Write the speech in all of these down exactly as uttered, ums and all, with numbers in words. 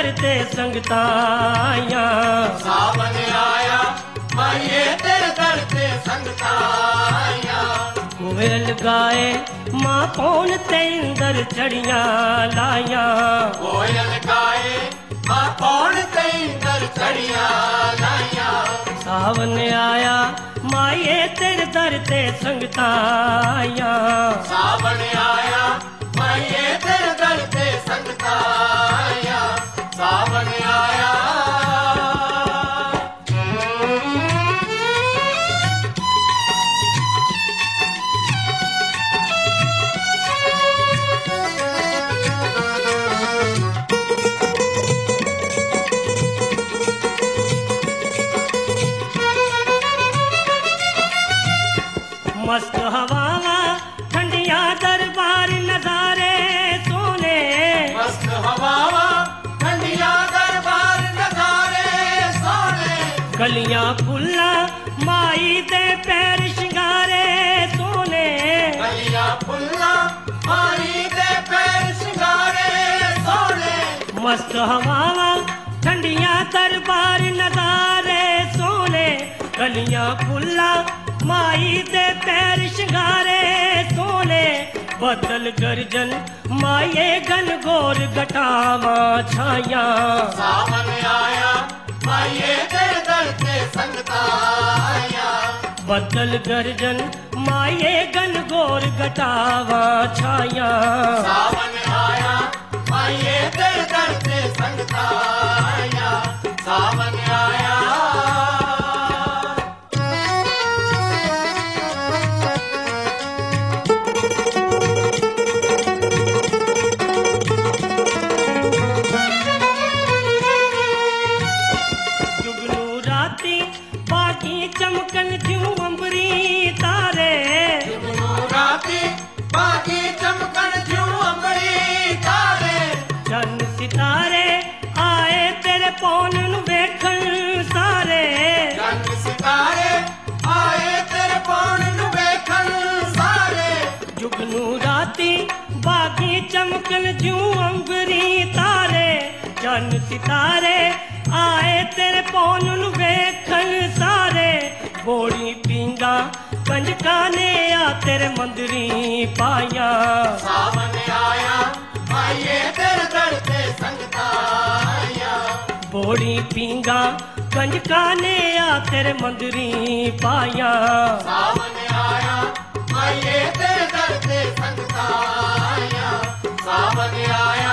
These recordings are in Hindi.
दर ते संगताया। सावन आया माइये तेरे दर ते संगताया। कोयल गाए माँ पौन ते इंदर चढ़िया लाया। कोयल गाए माँ पौन ते इंदर चढ़िया लाया। सावन आया माए तेरे दर ते संगताया। सावन आया माइये तेरे दर ते संगताया। सावन आया। मस्त हवावा ठंडिया दरबार नजारे सोने। मस्त हवावा ठंडिया दरबार नजारे सोने। गलियां फुल्ला माई दे पैर शिंगारे सोने। गलियां फुल्ला माई दे पैर शिंगारे सोने। मस्त हवावा ठंडिया दरबार नजारे सोने। गलियां फुल्ला माई दे पैर शिंगारे सोने। बदल गर्जन माये घन घोर घटावा छाया। सावन आया माइये तेरे दर ते संगताया। बदल गर्जन माये घन घोर घटावा छाया। सावन आया माइये तेरे दर ते संगताया। सावन आया। चमकन क्यों अंबरी तारे। जुगनू राती बाकी चमकन क्यों अंबरी तारे। चंद सितारे आए तेरे पौन नु वेखन सारे। चंद सितारे आए तेरे पौन नु वेखन सारे। जुगनू राती बाकी चमकन क्यों अंबरी तारे। चंद सितारे आए तेरे पौन नु वेखन सारे। बोड़ी पींगा कंजका ने आ तेरे मंदरी पाया। सावन आया माइये तेरे दर ते संगताया। बोड़ी पींगा कंजका ने आ तेरे मंदरी पाया। सावन आया माइये तेरे दर ते संगताया। सावन आया।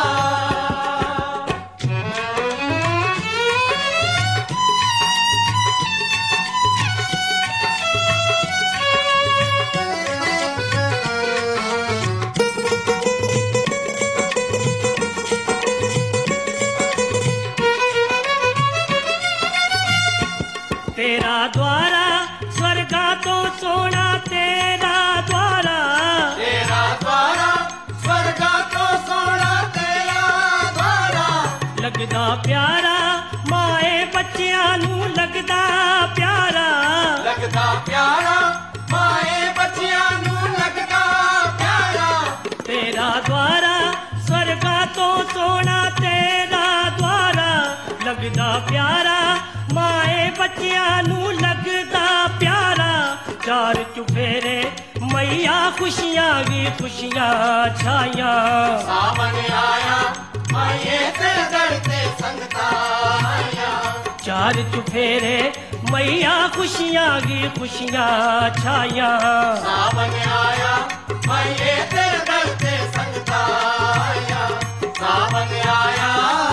तेरा द्वारा स्वर्गा तो सोना तेरा द्वारा। तेरा द्वारा स्वर्गा तो सोना तेरा द्वारा। लगदा प्यारा माए बच्चियां नू लगदा प्यारा। लगदा प्यारा माए बच्चियां नू लगदा प्यारा। तेरा द्वारा स्वर्गा तो सोना तेरा द्वारा। लगदा प्यारा माए बच्चियां नू लगदा प्यारा। चार चुफेरे मैया खुशियां गी खुशियां छाया। सावन आया माइये तेरे दर ते संगताया। चार चुफेरे मैया खुशियां गी खुशियां छाया। सावन आया माइये तेरे दर ते संगताया। सावन आया।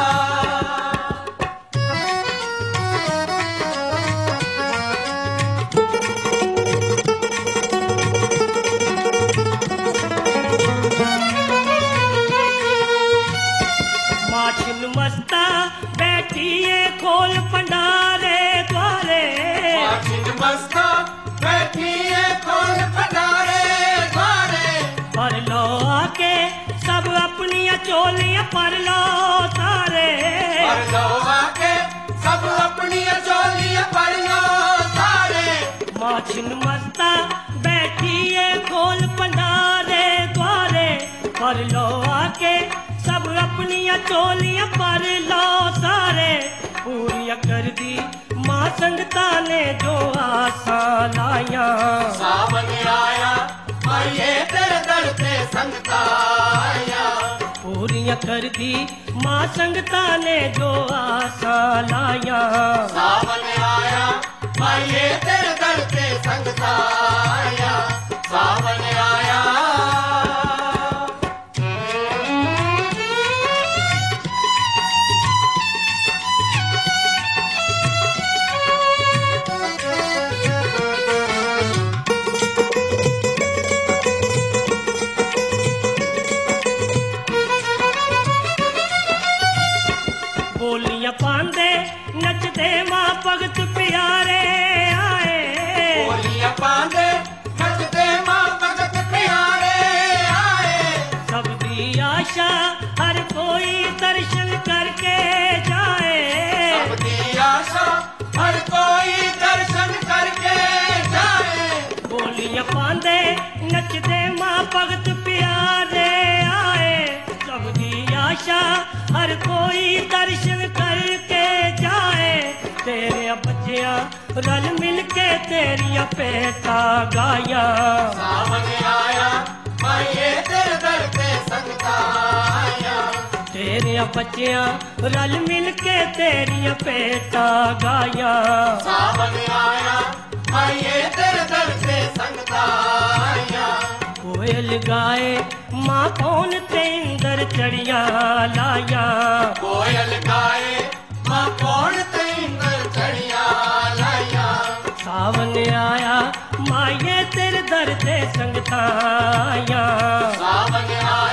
माछिन मस्ता बैठिए खोल पंडारे द्वारे। माछिन मस्ता बैठिए खोल पंडारे द्वारे। पर लो आके सब अपनी चोलियां पर लो सारे। पर लो आके सब अपनी चोलियां पर लो सारे। माछिन मस्ता बैठिए खोल पंडारे द्वारे। पर लो आके सब अपनी ਆਪਣੀਆਂ ਝੋਲੀਆਂ ਭਰ ਲਓ ਸਾਰੇ ਪੂਰੀਆਂ ਕਰਦੀ ਮਾਂ ਸੰਗਤਾਂ ਨੇ ਜੋ ਆਸਾਂ ਲਾਈਆਂ ਸਾਵਨ ਆਇਆ ਮਾਈਏ ਤੇਰੇ ਦਰ ਤੇ ਸੰਗਤਾਂ ਆਈਆਂ ਪੂਰੀਆਂ ਕਰਦੀ ਮਾਂ ਸੰਗਤਾਂ ਨੇ ਜੋ ਆਸਾਂ ਲਾਈਆਂ ਸਾਵਨ ਆਇਆ ਮਾਈਏ ਤੇਰੇ ਦਰ ਤੇ ਸੰਗਤਾਂ ਆਈਆਂ ਸਾਵਨ ਆਇਆ ਬੋਲੀਆਂ ਪਾਉਂਦੇ ਨੱਚਦੇ ਮਾਂ ਭਗਤ ਪਿਆਰੇ ਆਏ ਬੋਲੀਆਂ ਪਾਉਂਦੇ ਨੱਚਦੇ ਮਾਂ ਭਗਤ ਪਿਆਰੇ ਆਏ ਸਭ ਦੀ ਆਸ਼ਾ ਹਰ ਕੋਈ ਦਰਸ਼ਨ ਕਰਕੇ ਜਾਏ ਸਭ ਦੀ ਆਸ਼ਾ ਹਰ ਕੋਈ ਦਰਸ਼ਨ ਕਰਕੇ ਜਾਏ ਬੋਲੀਆਂ ਪਾਉਂਦੇ ਨੱਚਦੇ ਮਾਂ ਭਗਤ ਪਿਆਰੇ ਆਏ ਸਭ ਦੀ ਆਸ਼ਾ ਹਰ ਕੋਈ ਦਰਸ਼ਨ ਕਰਕੇ ਜਾਏ ਤੇਰੇ ਬੱਚਿਆਂ ਰਲ ਮਿਲ ਕੇ ਤੇਰੀਆਂ ਭੇਟਾਂ ਗਾਇਆ ਸਾਵਨ ਆਇਆ ਮਾਈਏ ਤੇਰੇ ਦਰ ਤੇ ਸੰਗਤਾਂ ਆਈਆਂ ਤੇਰੇ ਬੱਚਿਆਂ ਰਲ ਮਿਲ ਕੇ ਤੇਰੀਆਂ ਭੇਟਾਂ ਗਾਇਆ ਸਾਵਨ ਆਇਆ ਮਾਈਏ ਤੇਰੇ ਦਰ ਤੇ ਸੰਗਤਾਂ ਆਈਆਂ ਕੋਇਲ ਗਾਏ ਮਾਂ ਕੌਣ ਤੇ ਇੰਦਰ ਚੜੀਆਂ ਲਾਇਆ ਕੋਇਲ ਗਾਏ ਮਾਂ ਕੌਣ ਤੇ ਇੰਦਰ ਚੜੀਆਂ ਲਾਈਆਂ ਸਾਵਨ ਆਇਆ ਮਾਈਏ ਤੇਰੇ ਦਰ ਤੇ ਸੰਗਤਾਂ ਆਈਆਂ ਸਾਵਨ ਆਇਆ